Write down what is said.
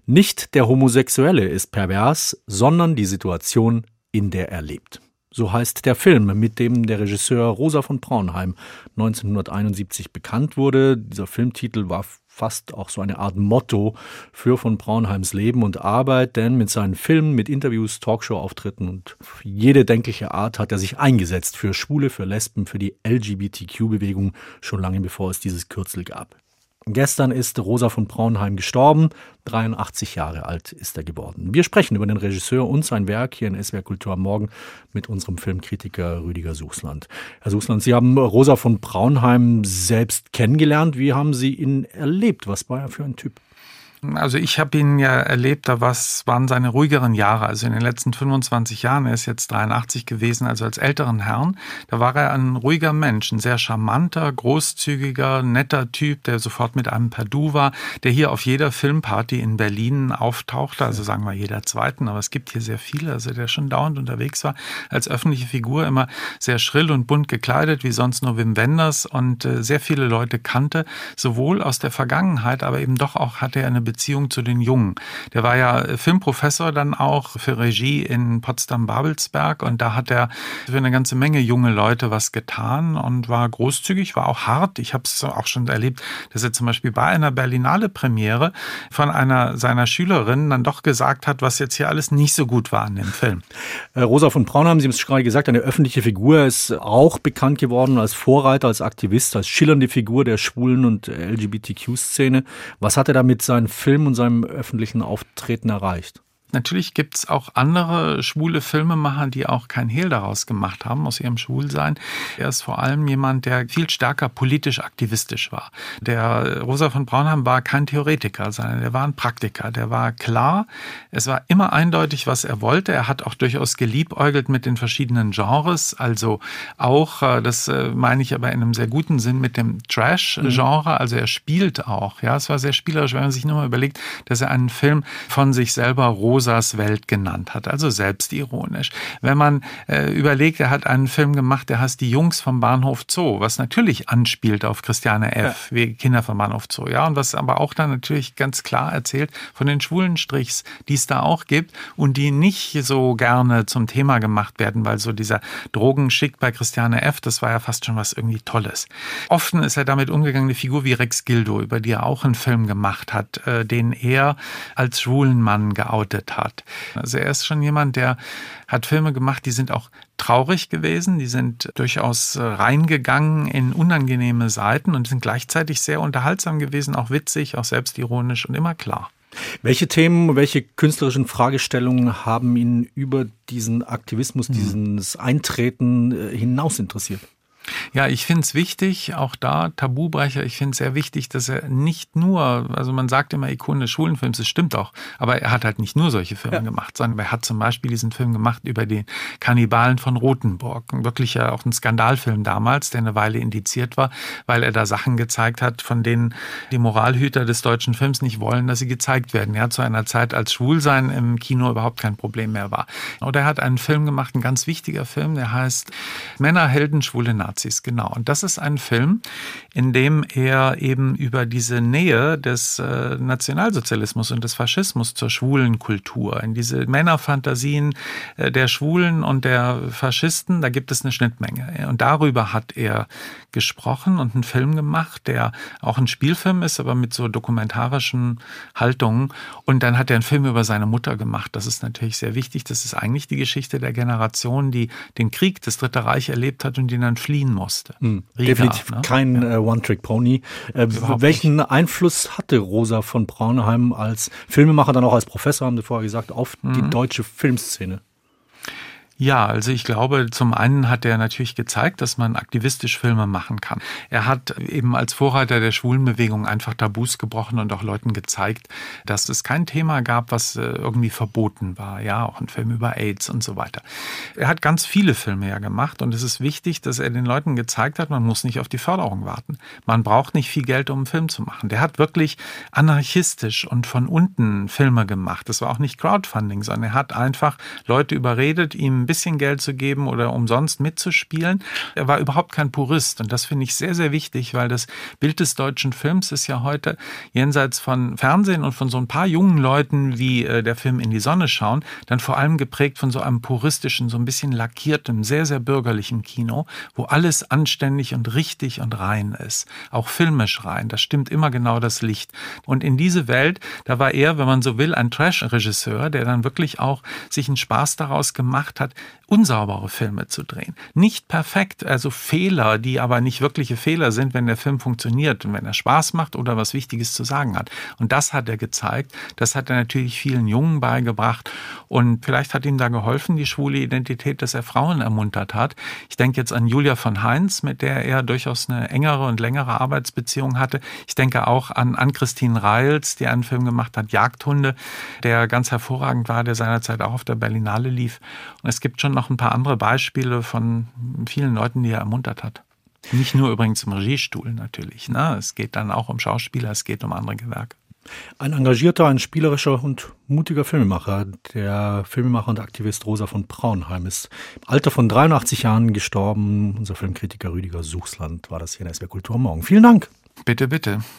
Nicht der Homosexuelle ist pervers, sondern die Situation, in der er lebt. So heißt der Film, mit dem der Regisseur Rosa von Braunheim 1971 bekannt wurde. Dieser Filmtitel war fast auch so eine Art Motto für von Braunheims Leben und Arbeit, denn mit seinen Filmen, mit Interviews, Talkshow-Auftritten und jede denkliche Art hat er sich eingesetzt für Schwule, für Lesben, für die LGBTQ-Bewegung, schon lange bevor es dieses Kürzel gab. Gestern ist Rosa von Braunheim gestorben, 83 Jahre alt ist er geworden. Wir sprechen über den Regisseur und sein Werk hier in SWR Kultur am Morgen mit unserem Filmkritiker Rüdiger Suchsland. Herr Suchsland, Sie haben Rosa von Braunheim selbst kennengelernt. Wie haben Sie ihn erlebt? Was war er für ein Typ? Also ich habe ihn ja erlebt, waren seine ruhigeren Jahre, also in den letzten 25 Jahren, er ist jetzt 83 gewesen, also als älteren Herrn, da war er ein ruhiger Mensch, ein sehr charmanter, großzügiger, netter Typ, der sofort mit einem per Du war, der hier auf jeder Filmparty in Berlin auftauchte, also sagen wir jeder zweiten, aber es gibt hier sehr viele, also der schon dauernd unterwegs war, als öffentliche Figur immer sehr schrill und bunt gekleidet, wie sonst nur Wim Wenders und sehr viele Leute kannte, sowohl aus der Vergangenheit, aber eben doch auch hatte er eine Beziehung zu den Jungen. Der war ja Filmprofessor dann auch für Regie in Potsdam-Babelsberg und da hat er für eine ganze Menge junge Leute was getan und war großzügig, war auch hart. Ich habe es auch schon erlebt, dass er zum Beispiel bei einer Berlinale-Premiere von einer seiner Schülerinnen dann doch gesagt hat, was jetzt hier alles nicht so gut war an dem Film. Rosa von Braunheim, Sie haben es gerade gesagt, eine öffentliche Figur, ist auch bekannt geworden als Vorreiter, als Aktivist, als schillernde Figur der schwulen und LGBTQ-Szene. Was hat er da mit seinen Film und seinem öffentlichen Auftreten erreicht? Natürlich gibt es auch andere schwule Filmemacher, die auch kein Hehl daraus gemacht haben, aus ihrem Schwulsein. Er ist vor allem jemand, der viel stärker politisch aktivistisch war. Der Rosa von Braunheim war kein Theoretiker, sondern er war ein Praktiker. Der war klar, es war immer eindeutig, was er wollte. Er hat auch durchaus geliebäugelt mit den verschiedenen Genres, also auch, das meine ich aber in einem sehr guten Sinn, mit dem Trash-Genre. Also er spielt auch. Ja, es war sehr spielerisch, wenn man sich nur mal überlegt, dass er einen Film von sich selber Rosas Welt genannt hat, also selbstironisch. Wenn man überlegt, er hat einen Film gemacht, der heißt Die Jungs vom Bahnhof Zoo, was natürlich anspielt auf Christiane F., wie Kinder vom Bahnhof Zoo, ja, und was aber auch dann natürlich ganz klar erzählt von den schwulen Strichs, die es da auch gibt und die nicht so gerne zum Thema gemacht werden, weil so dieser Drogenschick bei Christiane F., das war ja fast schon was irgendwie Tolles. Offen ist er damit umgegangen, eine Figur wie Rex Gildo, über die er auch einen Film gemacht hat, den er als schwulen Mann geoutet hat. Also er ist schon jemand, der hat Filme gemacht, die sind auch traurig gewesen, die sind durchaus reingegangen in unangenehme Seiten und sind gleichzeitig sehr unterhaltsam gewesen, auch witzig, auch selbstironisch und immer klar. Welche Themen, welche künstlerischen Fragestellungen haben ihn über diesen Aktivismus, dieses Eintreten hinaus interessiert? Ja, ich finde es wichtig, auch da Tabubrecher, ich finde es sehr wichtig, dass er nicht nur, also man sagt immer Ikone des schwulen Films, das stimmt auch, aber er hat halt nicht nur solche Filme gemacht, sondern er hat zum Beispiel diesen Film gemacht über den Kannibalen von Rothenburg. Wirklich ja auch ein Skandalfilm damals, der eine Weile indiziert war, weil er da Sachen gezeigt hat, von denen die Moralhüter des deutschen Films nicht wollen, dass sie gezeigt werden. Ja, zu einer Zeit, als Schwulsein im Kino überhaupt kein Problem mehr war. Oder er hat einen Film gemacht, ein ganz wichtiger Film, der heißt Männer, Helden, schwule Nazis. Genau. Und das ist ein Film, in dem er eben über diese Nähe des Nationalsozialismus und des Faschismus zur schwulen Kultur, in diese Männerfantasien der Schwulen und der Faschisten, da gibt es eine Schnittmenge. Und darüber hat er gesprochen und einen Film gemacht, der auch ein Spielfilm ist, aber mit so dokumentarischen Haltungen. Und dann hat er einen Film über seine Mutter gemacht. Das ist natürlich sehr wichtig. Das ist eigentlich die Geschichte der Generation, die den Krieg, das Dritte Reich erlebt hat und die dann fliehen musste. Riga, definitiv kein One-Trick-Pony. Welchen Einfluss hatte Rosa von Braunheim als Filmemacher, dann auch als Professor, haben Sie vorher gesagt, auf die deutsche Filmszene? Ja, also ich glaube, zum einen hat er natürlich gezeigt, dass man aktivistisch Filme machen kann. Er hat eben als Vorreiter der Schwulenbewegung einfach Tabus gebrochen und auch Leuten gezeigt, dass es kein Thema gab, was irgendwie verboten war. Ja, auch ein Film über AIDS und so weiter. Er hat ganz viele Filme ja gemacht und es ist wichtig, dass er den Leuten gezeigt hat, man muss nicht auf die Förderung warten. Man braucht nicht viel Geld, um einen Film zu machen. Der hat wirklich anarchistisch und von unten Filme gemacht. Das war auch nicht Crowdfunding, sondern er hat einfach Leute überredet, ihm bisschen Geld zu geben oder umsonst mitzuspielen. Er war überhaupt kein Purist und das finde ich sehr, sehr wichtig, weil das Bild des deutschen Films ist ja heute jenseits von Fernsehen und von so ein paar jungen Leuten, wie der Film In die Sonne schauen, dann vor allem geprägt von so einem puristischen, so ein bisschen lackiertem, sehr, sehr bürgerlichen Kino, wo alles anständig und richtig und rein ist. Auch filmisch rein. Da stimmt immer genau das Licht. Und in diese Welt, da war er, wenn man so will, ein Trash-Regisseur, der dann wirklich auch sich einen Spaß daraus gemacht hat, unsaubere Filme zu drehen. Nicht perfekt, also Fehler, die aber nicht wirkliche Fehler sind, wenn der Film funktioniert und wenn er Spaß macht oder was Wichtiges zu sagen hat. Und das hat er gezeigt. Das hat er natürlich vielen Jungen beigebracht. Und vielleicht hat ihm da geholfen, die schwule Identität, dass er Frauen ermuntert hat. Ich denke jetzt an Julia von Heinz, mit der er durchaus eine engere und längere Arbeitsbeziehung hatte. Ich denke auch an Ann-Christine Reils, die einen Film gemacht hat, Jagdhunde, der ganz hervorragend war, der seinerzeit auch auf der Berlinale lief. Und es gibt schon noch ein paar andere Beispiele von vielen Leuten, die er ermuntert hat. Nicht nur übrigens im Regiestuhl natürlich. Ne? Es geht dann auch um Schauspieler, es geht um andere Gewerke. Ein engagierter, ein spielerischer und mutiger Filmemacher. Der Filmemacher und Aktivist Rosa von Braunheim ist im Alter von 83 Jahren gestorben. Unser Filmkritiker Rüdiger Suchsland war das hier in SWR Kultur am Morgen. Vielen Dank. Bitte, bitte.